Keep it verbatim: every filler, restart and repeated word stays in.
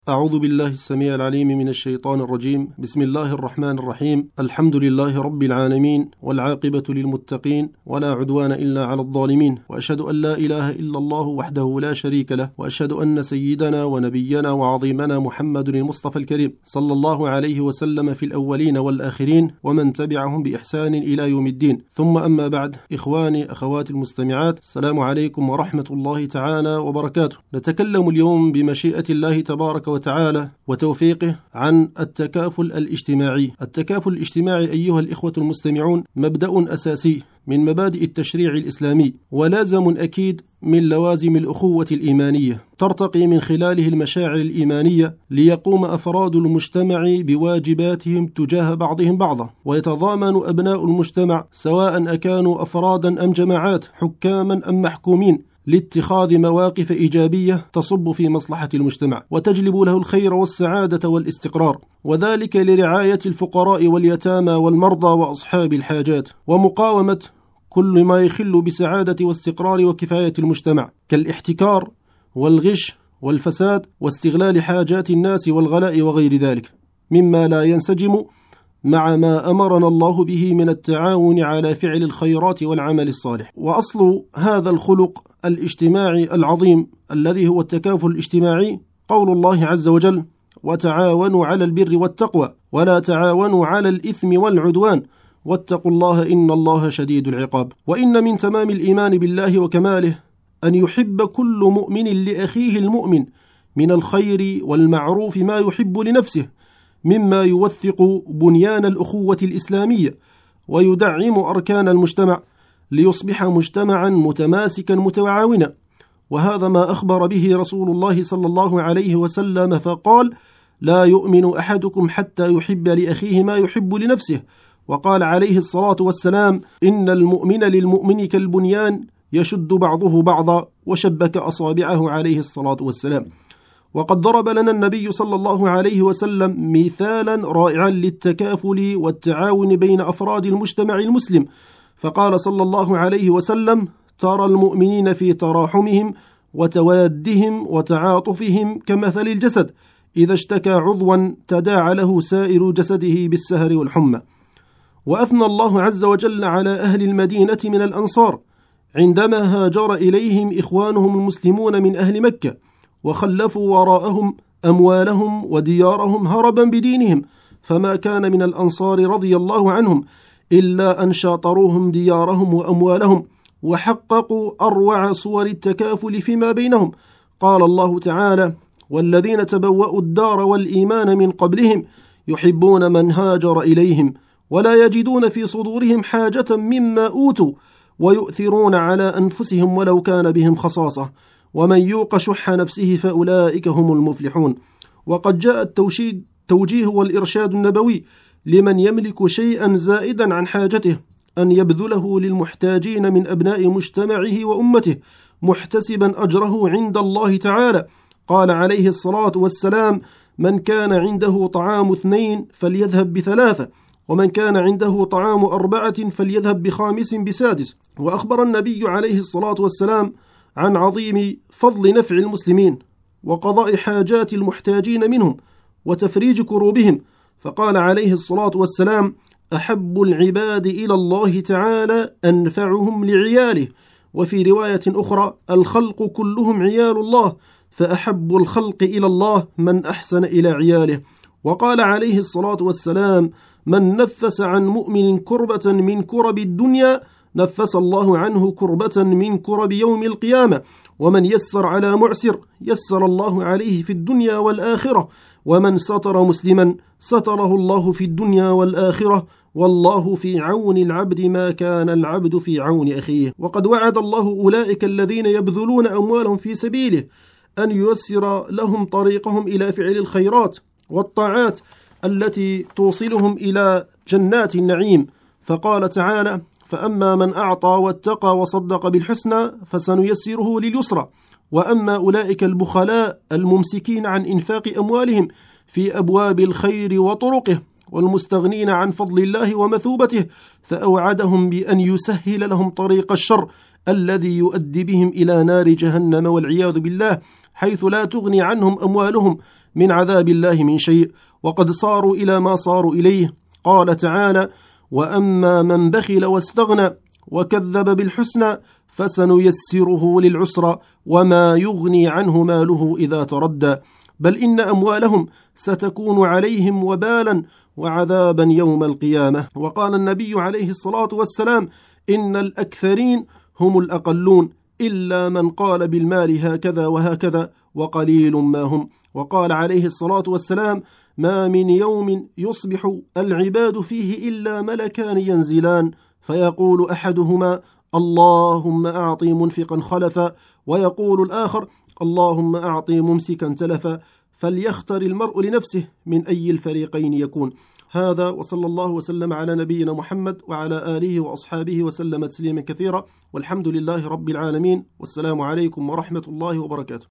أعوذ بالله السميع العليم من الشيطان الرجيم. بسم الله الرحمن الرحيم. الحمد لله رب العالمين، والعاقبة للمتقين، ولا عدوان إلا على الظالمين، وأشهد أن لا إله إلا الله وحده لا شريك له، وأشهد أن سيدنا ونبينا وعظيمنا محمد المصطفى الكريم صلى الله عليه وسلم في الأولين والآخرين، ومن تبعهم بإحسان إلى يوم الدين. ثم أما بعد، إخواني أخواتي المستمعات، السلام عليكم ورحمة الله تعالى وبركاته. نتكلم اليوم بمشيئة الله تبارك وتعالى وتوفيقه عن التكافل الاجتماعي. التكافل الاجتماعي أيها الإخوة المستمعون مبدأ أساسي من مبادئ التشريع الإسلامي، ولازم أكيد من لوازم الأخوة الإيمانية، ترتقي من خلاله المشاعر الإيمانية ليقوم أفراد المجتمع بواجباتهم تجاه بعضهم بعضا، ويتضامن أبناء المجتمع سواء أكانوا أفرادا أم جماعات، حكاما أم محكومين، لاتخاذ مواقف إيجابية تصب في مصلحة المجتمع وتجلب له الخير والسعادة والاستقرار، وذلك لرعاية الفقراء واليتامى والمرضى وأصحاب الحاجات، ومقاومة كل ما يخل بسعادة واستقرار وكفاية المجتمع كالاحتكار والغش والفساد واستغلال حاجات الناس والغلاء وغير ذلك، مما لا ينسجم مع ما أمرنا الله به من التعاون على فعل الخيرات والعمل الصالح. وأصل هذا الخلق الاجتماعي العظيم الذي هو التكافل الاجتماعي قول الله عز وجل: وتعاونوا على البر والتقوى ولا تعاونوا على الإثم والعدوان واتقوا الله إن الله شديد العقاب. وإن من تمام الإيمان بالله وكماله أن يحب كل مؤمن لأخيه المؤمن من الخير والمعروف ما يحب لنفسه، مما يوثق بنيان الأخوة الإسلامية ويدعم أركان المجتمع ليصبح مجتمعا متماسكا متعاونا. وهذا ما أخبر به رسول الله صلى الله عليه وسلم فقال: لا يؤمن أحدكم حتى يحب لأخيه ما يحب لنفسه. وقال عليه الصلاة والسلام: إن المؤمن للمؤمن كالبنيان يشد بعضه بعضا، وشبك أصابعه عليه الصلاة والسلام. وقد ضرب لنا النبي صلى الله عليه وسلم مثالا رائعا للتكافل والتعاون بين أفراد المجتمع المسلم، فقال صلى الله عليه وسلم: ترى المؤمنين في تراحمهم وتوادهم وتعاطفهم كمثل الجسد إذا اشتكى عضوا تداعى له سائر جسده بالسهر والحمى. وأثنى الله عز وجل على أهل المدينة من الأنصار عندما هاجر إليهم إخوانهم المسلمون من أهل مكة، وخلفوا وراءهم أموالهم وديارهم هربا بدينهم، فما كان من الأنصار رضي الله عنهم إلا أن شاطروهم ديارهم وأموالهم، وحققوا أروع صور التكافل فيما بينهم. قال الله تعالى: والذين تبوأوا الدار والإيمان من قبلهم يحبون من هاجر إليهم ولا يجدون في صدورهم حاجة مما أوتوا ويؤثرون على أنفسهم ولو كان بهم خصاصة ومن يوق شح نفسه فأولئك هم المفلحون. وقد جاء التوجيه والإرشاد النبوي لمن يملك شيئا زائدا عن حاجته أن يبذله للمحتاجين من أبناء مجتمعه وأمته محتسبا أجره عند الله تعالى. قال عليه الصلاة والسلام: من كان عنده طعام اثنين فليذهب بثلاثة، ومن كان عنده طعام أربعة فليذهب بخامس بسادس. وأخبر النبي عليه الصلاة والسلام عن عظيم فضل نفع المسلمين وقضاء حاجات المحتاجين منهم وتفريج كروبهم، فقال عليه الصلاة والسلام: أحب العباد إلى الله تعالى أنفعهم لعياله. وفي رواية أخرى: الخلق كلهم عيال الله، فأحب الخلق إلى الله من أحسن إلى عياله. وقال عليه الصلاة والسلام: من نفس عن مؤمن كربة من كرب الدنيا نفس الله عنه كربة من كرب يوم القيامة، ومن يسر على معسر يسر الله عليه في الدنيا والآخرة، ومن ستر مسلما ستره الله في الدنيا والآخرة، والله في عون العبد ما كان العبد في عون أخيه. وقد وعد الله أولئك الذين يبذلون أموالهم في سبيله أن ييسر لهم طريقهم إلى فعل الخيرات والطاعات التي توصلهم إلى جنات النعيم. فقال تعالى: فأما من أعطى واتقى وصدق بالحسنى فسنيسره لليسرى. وأما أولئك البخلاء الممسكين عن إنفاق أموالهم في أبواب الخير وطرقه والمستغنين عن فضل الله ومثوبته فأوعدهم بأن يسهل لهم طريق الشر الذي يؤدي بهم إلى نار جهنم والعياذ بالله، حيث لا تغني عنهم أموالهم من عذاب الله من شيء، وقد صاروا إلى ما صاروا إليه. قال تعالى: وأما من بخل واستغنى وكذب بالحسنى فسنيسره للعسرى وما يغني عنه ماله إذا تردى، بل إن أموالهم ستكون عليهم وبالا وعذابا يوم القيامة. وقال النبي عليه الصلاة والسلام: إن الأكثرين هم الأقلون إلا من قال بالمال هكذا وهكذا وقليل ما هم. وقال عليه الصلاة والسلام: ما من يوم يصبح العباد فيه إلا ملكان ينزلان، فيقول أحدهما: اللهم أعطي منفقا خلفا، ويقول الآخر: اللهم أعطي ممسكا تلفا، فليختر المرء لنفسه من أي الفريقين يكون. هذا، وصلى الله وسلم على نبينا محمد وعلى آله وأصحابه وسلم تسليما كثيرا، والحمد لله رب العالمين، والسلام عليكم ورحمة الله وبركاته.